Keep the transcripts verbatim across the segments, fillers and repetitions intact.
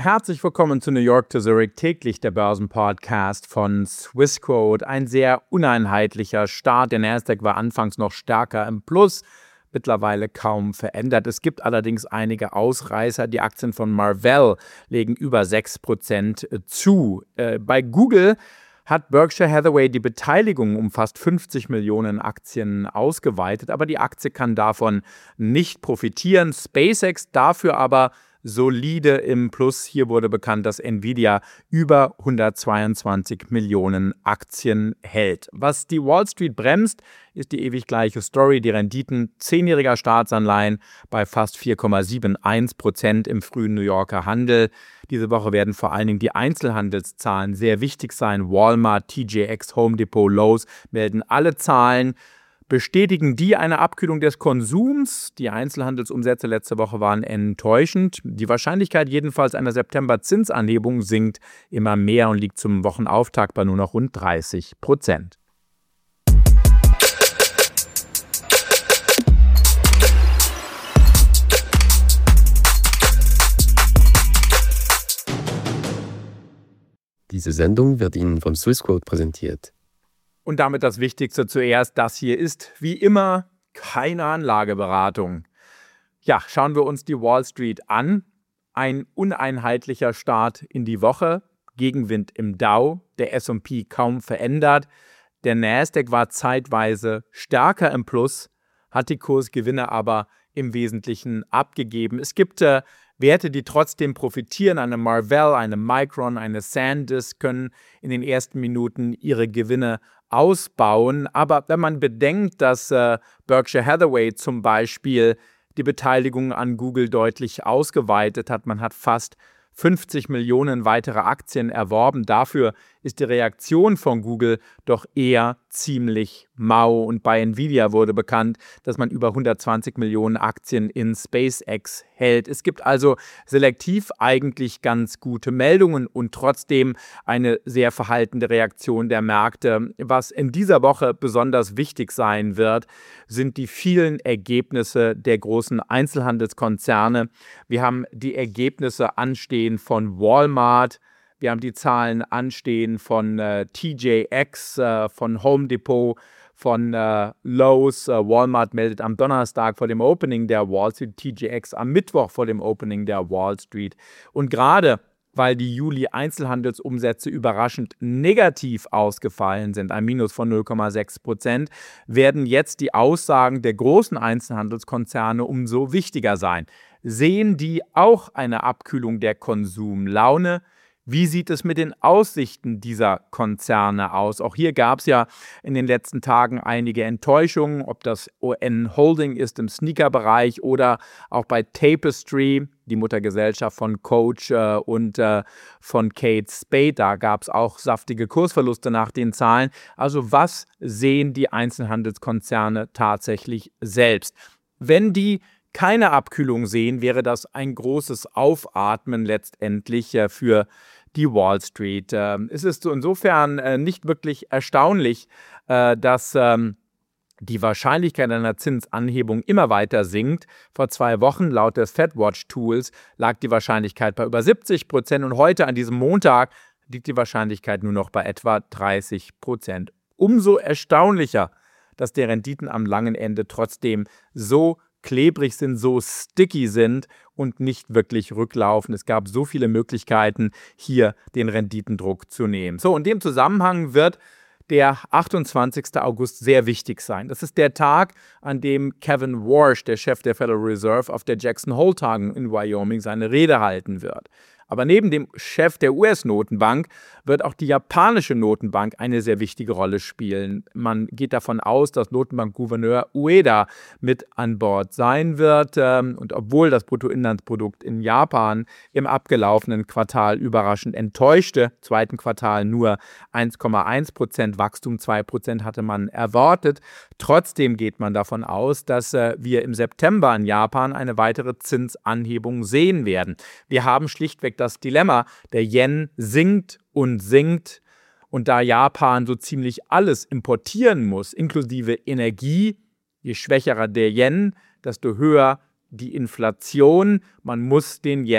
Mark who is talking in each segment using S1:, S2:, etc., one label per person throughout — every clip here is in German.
S1: Herzlich willkommen zu New York to Zurich, täglich der Börsenpodcast von Swissquote. Ein sehr uneinheitlicher Start. Der Nasdaq war anfangs noch stärker im Plus, mittlerweile kaum verändert. Es gibt allerdings einige Ausreißer. Die Aktien von Marvell legen über sechs Prozent zu. Äh, bei Google hat Berkshire Hathaway die Beteiligung um fast fünfzig Millionen Aktien ausgeweitet, aber die Aktie kann davon nicht profitieren. SpaceX dafür aber solide im Plus. Hier wurde bekannt, dass Nvidia über hundertzweiundzwanzig Millionen Aktien hält. Was die Wall Street bremst, ist die ewig gleiche Story. Die Renditen zehnjähriger Staatsanleihen bei fast vier Komma einundsiebzig Prozent im frühen New Yorker Handel. Diese Woche werden vor allen Dingen die Einzelhandelszahlen sehr wichtig sein. Walmart, T J X, Home Depot, Lowe's melden alle Zahlen. Bestätigen die eine Abkühlung des Konsums? Die Einzelhandelsumsätze letzte Woche waren enttäuschend. Die Wahrscheinlichkeit jedenfalls einer September-Zinsanhebung sinkt immer mehr und liegt zum Wochenauftakt bei nur noch rund dreißig Prozent.
S2: Diese Sendung wird Ihnen von Swissquote präsentiert.
S1: Und damit das Wichtigste zuerst, das hier ist wie immer keine Anlageberatung. Ja, schauen wir uns die Wall Street an. Ein uneinheitlicher Start in die Woche, Gegenwind im Dow, der S und P kaum verändert. Der Nasdaq war zeitweise stärker im Plus, hat die Kursgewinne aber im Wesentlichen abgegeben. Es gibt äh, Werte, die trotzdem profitieren. Eine Marvell, eine Micron, eine SanDisk können in den ersten Minuten ihre Gewinne ausbauen. Aber wenn man bedenkt, dass äh, Berkshire Hathaway zum Beispiel die Beteiligung an Google deutlich ausgeweitet hat, man hat fast fünfzig Millionen weitere Aktien erworben. Dafür ist die Reaktion von Google doch eher ziemlich mau. Und bei Nvidia wurde bekannt, dass man über hundertzwanzig Millionen Aktien in SpaceX hält. Es gibt also selektiv eigentlich ganz gute Meldungen und trotzdem eine sehr verhaltene Reaktion der Märkte. Was in dieser Woche besonders wichtig sein wird, sind die vielen Ergebnisse der großen Einzelhandelskonzerne. Wir haben die Ergebnisse anstehen von Walmart. Wir haben die Zahlen anstehen von äh, T J X, äh, von Home Depot, von äh, Lowe's. Äh, Walmart meldet am Donnerstag vor dem Opening der Wall Street, T J X am Mittwoch vor dem Opening der Wall Street. Und gerade weil die Juli-Einzelhandelsumsätze überraschend negativ ausgefallen sind, ein Minus von null Komma sechs Prozent, werden jetzt die Aussagen der großen Einzelhandelskonzerne umso wichtiger sein. Sehen die auch eine Abkühlung der Konsumlaune? Wie sieht es mit den Aussichten dieser Konzerne aus? Auch hier gab es ja in den letzten Tagen einige Enttäuschungen, ob das O N Holding ist im Sneaker-Bereich oder auch bei Tapestry, die Muttergesellschaft von Coach äh, und äh, von Kate Spade. Da gab es auch saftige Kursverluste nach den Zahlen. Also was sehen die Einzelhandelskonzerne tatsächlich selbst? Wenn die keine Abkühlung sehen, wäre das ein großes Aufatmen letztendlich äh, für die Wall Street. Ähm, es ist insofern äh, nicht wirklich erstaunlich, äh, dass ähm, die Wahrscheinlichkeit einer Zinsanhebung immer weiter sinkt. Vor zwei Wochen laut des FedWatch-Tools lag die Wahrscheinlichkeit bei über siebzig Prozent und heute an diesem Montag liegt die Wahrscheinlichkeit nur noch bei etwa dreißig Prozent. Umso erstaunlicher, dass die Renditen am langen Ende trotzdem so klebrig sind, so sticky sind und nicht wirklich rücklaufen. Es gab so viele Möglichkeiten, hier den Renditendruck zu nehmen. So, in dem Zusammenhang wird der achtundzwanzigster August sehr wichtig sein. Das ist der Tag, an dem Kevin Warsh, der Chef der Federal Reserve, auf der Jackson Hole-Tagung in Wyoming seine Rede halten wird. Aber neben dem Chef der U S-Notenbank wird auch die japanische Notenbank eine sehr wichtige Rolle spielen. Man geht davon aus, dass Notenbankgouverneur Ueda mit an Bord sein wird. Und obwohl das Bruttoinlandsprodukt in Japan im abgelaufenen Quartal überraschend enttäuschte, zweiten Quartal nur eins Komma eins Prozent Wachstum, zwei Prozent hatte man erwartet, trotzdem geht man davon aus, dass wir im September in Japan eine weitere Zinsanhebung sehen werden. Wir haben schlichtweg das Dilemma, der Yen sinkt und sinkt und da Japan so ziemlich alles importieren muss, inklusive Energie, je schwächerer der Yen, desto höher die Inflation. Man muss den Yen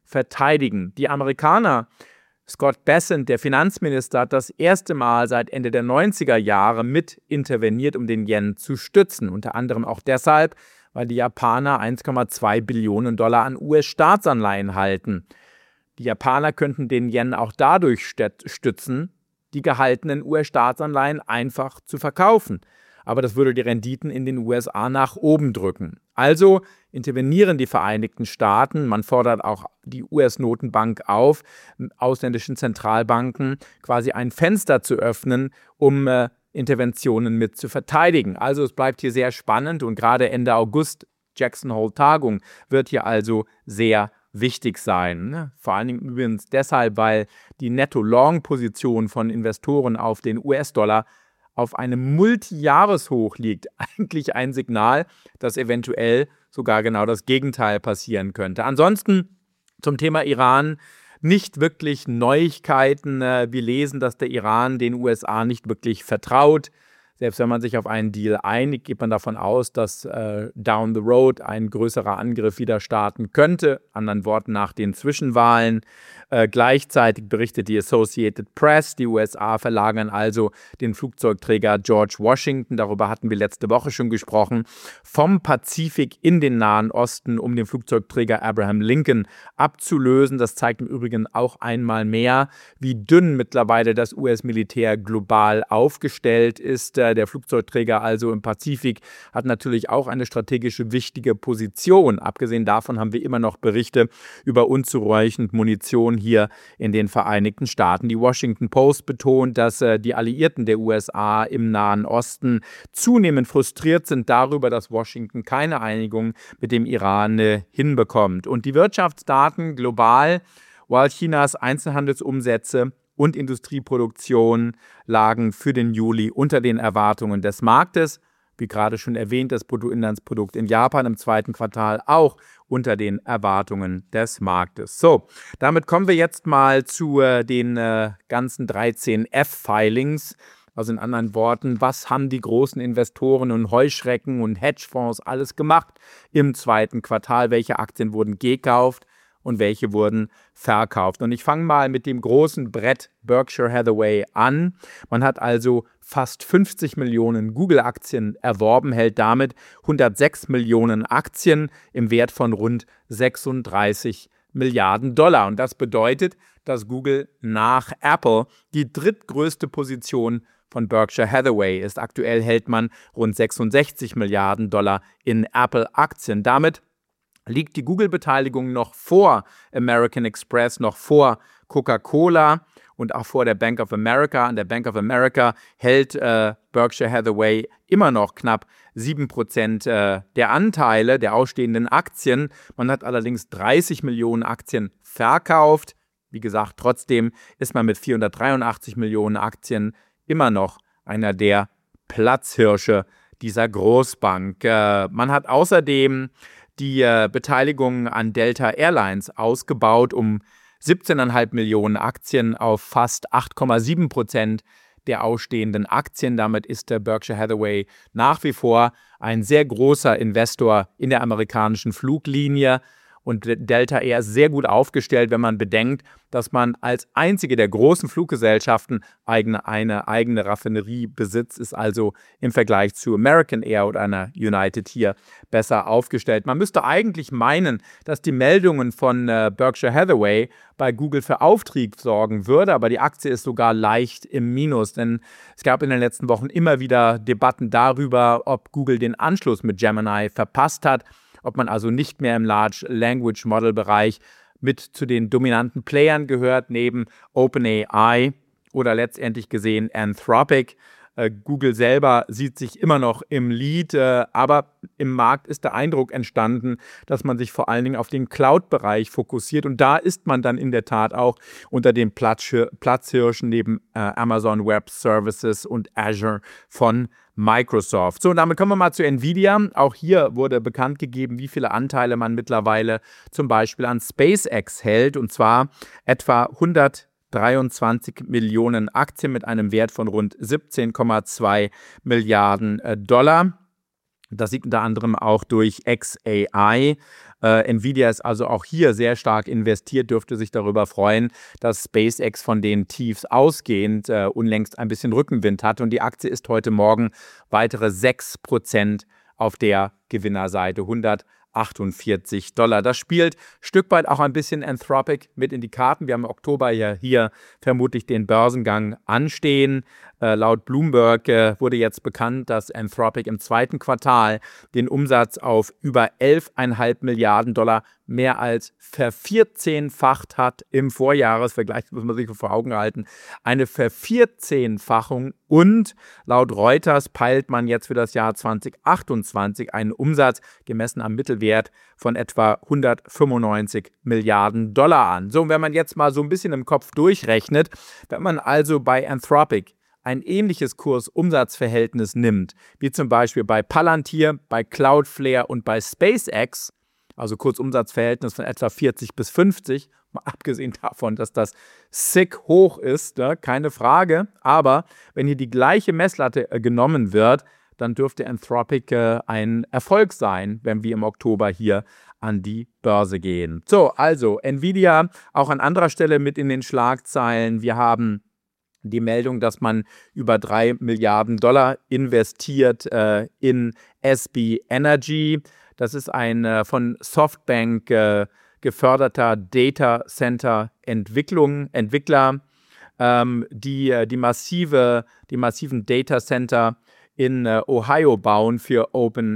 S1: verteidigen. Die Amerikaner, Scott Bessent, der Finanzminister, hat das erste Mal seit Ende der neunziger Jahre mit interveniert, um den Yen zu stützen. Unter anderem auch deshalb, weil die Japaner eins Komma zwei Billionen Dollar an U S-Staatsanleihen halten. Die Japaner könnten den Yen auch dadurch stützen, die gehaltenen U S-Staatsanleihen einfach zu verkaufen. Aber das würde die Renditen in den U S A nach oben drücken. Also intervenieren die Vereinigten Staaten. Man fordert auch die U S-Notenbank auf, ausländischen Zentralbanken quasi ein Fenster zu öffnen, um äh, Interventionen mit zu verteidigen. Also es bleibt hier sehr spannend und gerade Ende August, Jackson Hole-Tagung, wird hier also sehr wichtig sein. Vor allen Dingen übrigens deshalb, weil die Netto-Long-Position von Investoren auf den U S-Dollar auf einem Multijahreshoch liegt. Eigentlich ein Signal, dass eventuell sogar genau das Gegenteil passieren könnte. Ansonsten zum Thema Iran nicht wirklich Neuigkeiten. Wir lesen, dass der Iran den U S A nicht wirklich vertraut. Selbst wenn man sich auf einen Deal einigt, geht man davon aus, dass äh, down the road ein größerer Angriff wieder starten könnte. Anderen Worten nach den Zwischenwahlen. Äh, gleichzeitig berichtet die Associated Press, die U S A verlagern also den Flugzeugträger George Washington, darüber hatten wir letzte Woche schon gesprochen, vom Pazifik in den Nahen Osten, um den Flugzeugträger Abraham Lincoln abzulösen. Das zeigt im Übrigen auch einmal mehr, wie dünn mittlerweile das U S-Militär global aufgestellt ist. Der Flugzeugträger also im Pazifik hat natürlich auch eine strategische wichtige Position. Abgesehen davon haben wir immer noch Berichte über unzureichend Munition hier in den Vereinigten Staaten. Die Washington Post betont, dass äh, die Alliierten der U S A im Nahen Osten zunehmend frustriert sind darüber, dass Washington keine Einigung mit dem Iran äh, hinbekommt. Und die Wirtschaftsdaten global, while Chinas Einzelhandelsumsätze und Industrieproduktion lagen für den Juli unter den Erwartungen des Marktes. Wie gerade schon erwähnt, das Bruttoinlandsprodukt in Japan im zweiten Quartal auch unter den Erwartungen des Marktes. So, damit kommen wir jetzt mal zu äh, den äh, ganzen dreizehn F-Filings. Also in anderen Worten, was haben die großen Investoren und Heuschrecken und Hedgefonds alles gemacht im zweiten Quartal? Welche Aktien wurden gekauft und welche wurden verkauft? Und ich fange mal mit dem großen Brett Berkshire Hathaway an. Man hat also fast fünfzig Millionen Google-Aktien erworben, hält damit hundertsechs Millionen Aktien im Wert von rund sechsunddreißig Milliarden Dollar. Und das bedeutet, dass Google nach Apple die drittgrößte Position von Berkshire Hathaway ist. Aktuell hält man rund sechsundsechzig Milliarden Dollar in Apple-Aktien. Damit liegt die Google-Beteiligung noch vor American Express, noch vor Coca-Cola und auch vor der Bank of America. An der Bank of America hält äh, Berkshire Hathaway immer noch knapp sieben Prozent äh, der Anteile der ausstehenden Aktien. Man hat allerdings dreißig Millionen Aktien verkauft. Wie gesagt, trotzdem ist man mit vierhundertdreiundachtzig Millionen Aktien immer noch einer der Platzhirsche dieser Großbank. Äh, man hat außerdem die äh, Beteiligung an Delta Airlines ausgebaut um siebzehn Komma fünf Millionen Aktien auf fast acht Komma sieben Prozent der ausstehenden Aktien. Damit ist der Berkshire Hathaway nach wie vor ein sehr großer Investor in der amerikanischen Fluglinie. Und Delta Air ist sehr gut aufgestellt, wenn man bedenkt, dass man als einzige der großen Fluggesellschaften eigene, eine eigene Raffinerie besitzt, ist also im Vergleich zu American Air oder einer United hier besser aufgestellt. Man müsste eigentlich meinen, dass die Meldungen von äh, Berkshire Hathaway bei Google für Auftrieb sorgen würde, aber die Aktie ist sogar leicht im Minus, denn es gab in den letzten Wochen immer wieder Debatten darüber, ob Google den Anschluss mit Gemini verpasst hat, ob man also nicht mehr im Large Language Model Bereich mit zu den dominanten Playern gehört, neben OpenAI oder letztendlich gesehen Anthropic. Äh, Google selber sieht sich immer noch im Lead, äh, aber im Markt ist der Eindruck entstanden, dass man sich vor allen Dingen auf den Cloud-Bereich fokussiert und da ist man dann in der Tat auch unter den Platzhir- Platzhirschen neben äh, Amazon Web Services und Azure von Microsoft. So, und damit kommen wir mal zu Nvidia. Auch hier wurde bekannt gegeben, wie viele Anteile man mittlerweile zum Beispiel an SpaceX hält, und zwar etwa hundertdreiundzwanzig Millionen Aktien mit einem Wert von rund siebzehn Komma zwei Milliarden Dollar. Das sieht unter anderem auch durch X A I. Äh, Nvidia ist also auch hier sehr stark investiert, dürfte sich darüber freuen, dass SpaceX von den Tiefs ausgehend äh, unlängst ein bisschen Rückenwind hat. Und die Aktie ist heute Morgen weitere sechs Prozent auf der Gewinnerseite, hundertachtundvierzig Dollar. Das spielt ein Stück weit auch ein bisschen Anthropic mit in die Karten. Wir haben im Oktober ja hier vermutlich den Börsengang anstehen. Äh, laut Bloomberg äh, wurde jetzt bekannt, dass Anthropic im zweiten Quartal den Umsatz auf über elf Komma fünf Milliarden Dollar mehr als vervierzehnfacht hat im Vorjahresvergleich, muss man sich vor Augen halten. Eine Vervierzehnfachung, und laut Reuters peilt man jetzt für das Jahr zweitausendachtundzwanzig einen Umsatz gemessen am Mittelwert von etwa hundertfünfundneunzig Milliarden Dollar an. So, und wenn man jetzt mal so ein bisschen im Kopf durchrechnet, wenn man also bei Anthropic ein ähnliches Kurs-Umsatz-Verhältnis nimmt, wie zum Beispiel bei Palantir, bei Cloudflare und bei SpaceX, also Kursumsatzverhältnis von etwa vierzig bis fünfzig, mal abgesehen davon, dass das sick hoch ist, ja, keine Frage. Aber wenn hier die gleiche Messlatte äh, genommen wird, dann dürfte Anthropic äh, ein Erfolg sein, wenn wir im Oktober hier an die Börse gehen. So, also Nvidia auch an anderer Stelle mit in den Schlagzeilen. Wir haben die Meldung, dass man über drei Milliarden Dollar investiert äh, in S B Energy. Das ist ein äh, von Softbank äh, geförderter Data Center Entwicklung, Entwickler, ähm, die, äh, die, massive, die massiven Data Center in äh, Ohio bauen für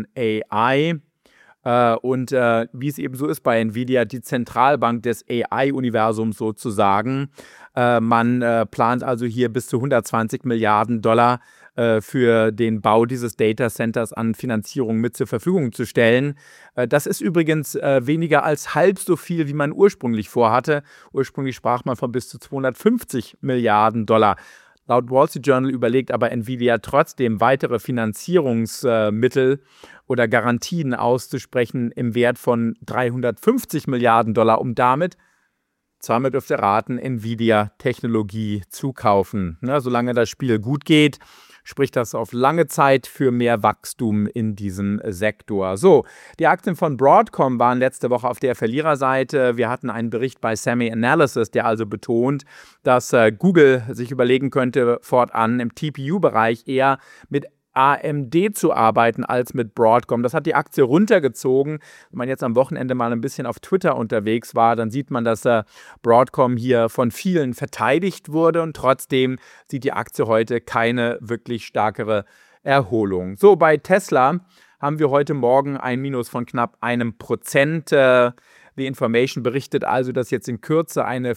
S1: OpenAI. Äh, und äh, wie es eben so ist bei Nvidia, die Zentralbank des A I-Universums sozusagen. Äh, man äh, plant also hier bis zu hundertzwanzig Milliarden Dollar äh, für den Bau dieses Data Centers an Finanzierung mit zur Verfügung zu stellen. Äh, das ist übrigens äh, weniger als halb so viel, wie man ursprünglich vorhatte. Ursprünglich sprach man von bis zu zweihundertfünfzig Milliarden Dollar. Laut Wall Street Journal überlegt aber Nvidia trotzdem weitere Finanzierungsmittel oder Garantien auszusprechen im Wert von dreihundertfünfzig Milliarden Dollar, um damit, zweimal dürft ihr raten, Nvidia-Technologie zu kaufen. Ne, solange das Spiel gut geht, spricht das auf lange Zeit für mehr Wachstum in diesem Sektor. So, die Aktien von Broadcom waren letzte Woche auf der Verliererseite. Wir hatten einen Bericht bei SemiAnalysis, der also betont, dass äh, Google sich überlegen könnte, fortan im T P U-Bereich eher mit A M D zu arbeiten als mit Broadcom. Das hat die Aktie runtergezogen. Wenn man jetzt am Wochenende mal ein bisschen auf Twitter unterwegs war, dann sieht man, dass äh, Broadcom hier von vielen verteidigt wurde, und trotzdem sieht die Aktie heute keine wirklich stärkere Erholung. So, bei Tesla haben wir heute Morgen ein Minus von knapp einem Prozent. Äh, The Information berichtet also, dass jetzt in Kürze eine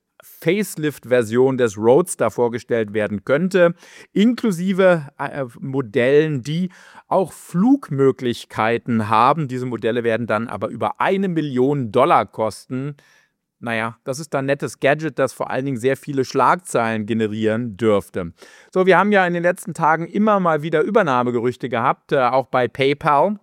S1: Facelift-Version des Roadster vorgestellt werden könnte, inklusive äh, Modellen, die auch Flugmöglichkeiten haben. Diese Modelle werden dann aber über eine Million Dollar kosten. Naja, das ist ein nettes Gadget, das vor allen Dingen sehr viele Schlagzeilen generieren dürfte. So, wir haben ja in den letzten Tagen immer mal wieder Übernahmegerüchte gehabt, äh, auch bei PayPal.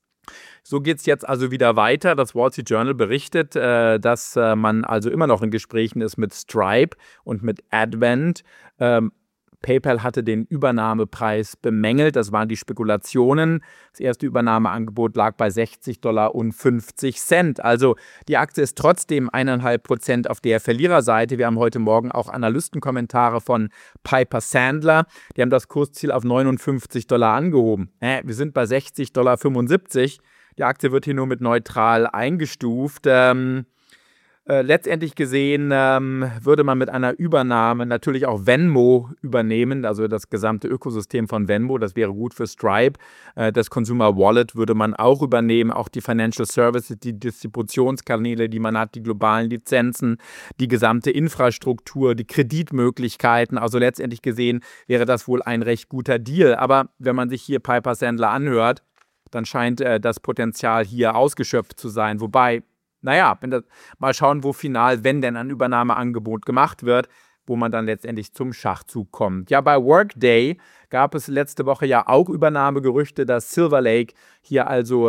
S1: So geht es jetzt also wieder weiter. Das Wall Street Journal berichtet, äh, dass äh, man also immer noch in Gesprächen ist mit Stripe und mit Advent. Ähm, PayPal hatte den Übernahmepreis bemängelt. Das waren die Spekulationen. Das erste Übernahmeangebot lag bei sechzig Dollar und fünfzig Cent. Also die Aktie ist trotzdem eineinhalb Prozent auf der Verliererseite. Wir haben heute Morgen auch Analystenkommentare von Piper Sandler. Die haben das Kursziel auf neunundfünfzig Dollar angehoben. Äh, wir sind bei sechzig Dollar fünfundsiebzig. Die Aktie wird hier nur mit neutral eingestuft. Ähm, äh, letztendlich gesehen ähm, würde man mit einer Übernahme natürlich auch Venmo übernehmen, also das gesamte Ökosystem von Venmo. Das wäre gut für Stripe. Äh, das Consumer Wallet würde man auch übernehmen, auch die Financial Services, die Distributionskanäle, die man hat, die globalen Lizenzen, die gesamte Infrastruktur, die Kreditmöglichkeiten. Also letztendlich gesehen wäre das wohl ein recht guter Deal. Aber wenn man sich hier Piper Sandler anhört, dann scheint äh, das Potenzial hier ausgeschöpft zu sein. Wobei, naja, wenn das, mal schauen, wo final, wenn denn ein Übernahmeangebot gemacht wird, wo man dann letztendlich zum Schachzug kommt. Ja, bei Workday gab es letzte Woche ja auch Übernahmegerüchte, dass Silver Lake hier also äh,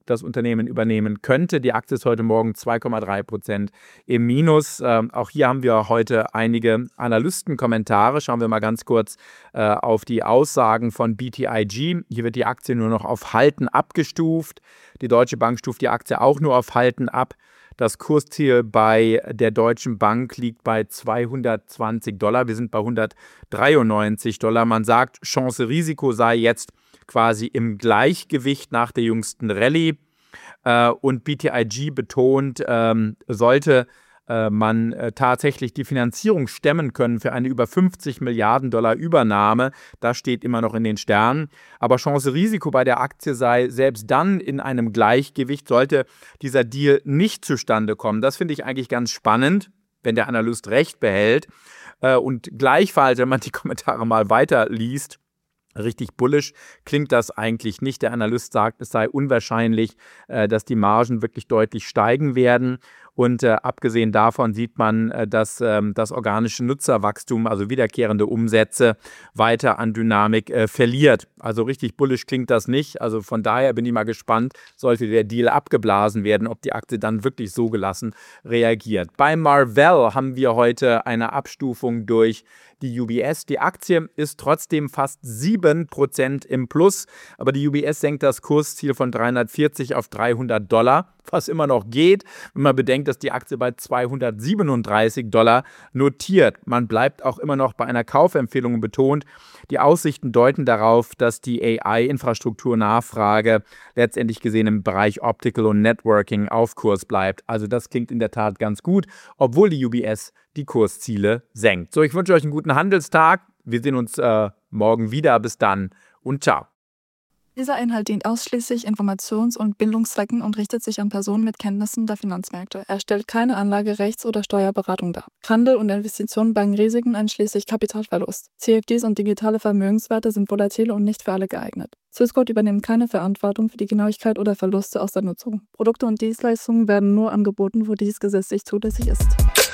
S1: das Unternehmen übernehmen könnte. Die Aktie ist heute Morgen zwei Komma drei Prozent im Minus. Ähm, auch hier haben wir heute einige Analystenkommentare. Schauen wir mal ganz kurz äh, auf die Aussagen von B T I G. Hier wird die Aktie nur noch auf Halten abgestuft. Die Deutsche Bank stuft die Aktie auch nur auf Halten ab. Das Kursziel bei der Deutschen Bank liegt bei zweihundertzwanzig Dollar. Wir sind bei hundertdreiundneunzig Dollar. Man sagt, Chance-Risiko sei jetzt quasi im Gleichgewicht nach der jüngsten Rallye. Äh, und B T I G betont, ähm, sollte äh, man äh, tatsächlich die Finanzierung stemmen können für eine über fünfzig Milliarden Dollar Übernahme. Das steht immer noch in den Sternen. Aber Chance-Risiko bei der Aktie sei selbst dann in einem Gleichgewicht, sollte dieser Deal nicht zustande kommen. Das finde ich eigentlich ganz spannend, wenn der Analyst recht behält. Äh, und gleichfalls, wenn man die Kommentare mal weiterliest, richtig bullish klingt das eigentlich nicht. Der Analyst sagt, es sei unwahrscheinlich, äh, dass die Margen wirklich deutlich steigen werden. Und äh, abgesehen davon sieht man, äh, dass ähm, das organische Nutzerwachstum, also wiederkehrende Umsätze, weiter an Dynamik äh, verliert. Also richtig bullish klingt das nicht. Also von daher bin ich mal gespannt, sollte der Deal abgeblasen werden, ob die Aktie dann wirklich so gelassen reagiert. Bei Marvell haben wir heute eine Abstufung durch die U B S. Die Aktie ist trotzdem fast sieben Prozent im Plus, aber die U B S senkt das Kursziel von dreihundertvierzig auf dreihundert Dollar, was immer noch geht, wenn man bedenkt, dass die Aktie bei zweihundertsiebenunddreißig Dollar notiert. Man bleibt auch immer noch bei einer Kaufempfehlung und betont, die Aussichten deuten darauf, dass die A I-Infrastrukturnachfrage letztendlich gesehen im Bereich Optical und Networking auf Kurs bleibt. Also das klingt in der Tat ganz gut, obwohl die U B S die Kursziele senkt. So, ich wünsche euch einen guten Handelstag. Wir sehen uns äh, morgen wieder. Bis dann und ciao.
S3: Dieser Inhalt dient ausschließlich Informations- und Bildungszwecken und richtet sich an Personen mit Kenntnissen der Finanzmärkte. Er stellt keine Anlage-, Rechts- oder Steuerberatung dar. Handel und Investitionen bergen Risiken einschließlich Kapitalverlust. C F Ds und digitale Vermögenswerte sind volatil und nicht für alle geeignet. Swissquote übernimmt keine Verantwortung für die Genauigkeit oder Verluste aus der Nutzung. Produkte und Dienstleistungen werden nur angeboten, wo dies gesetzlich zulässig ist.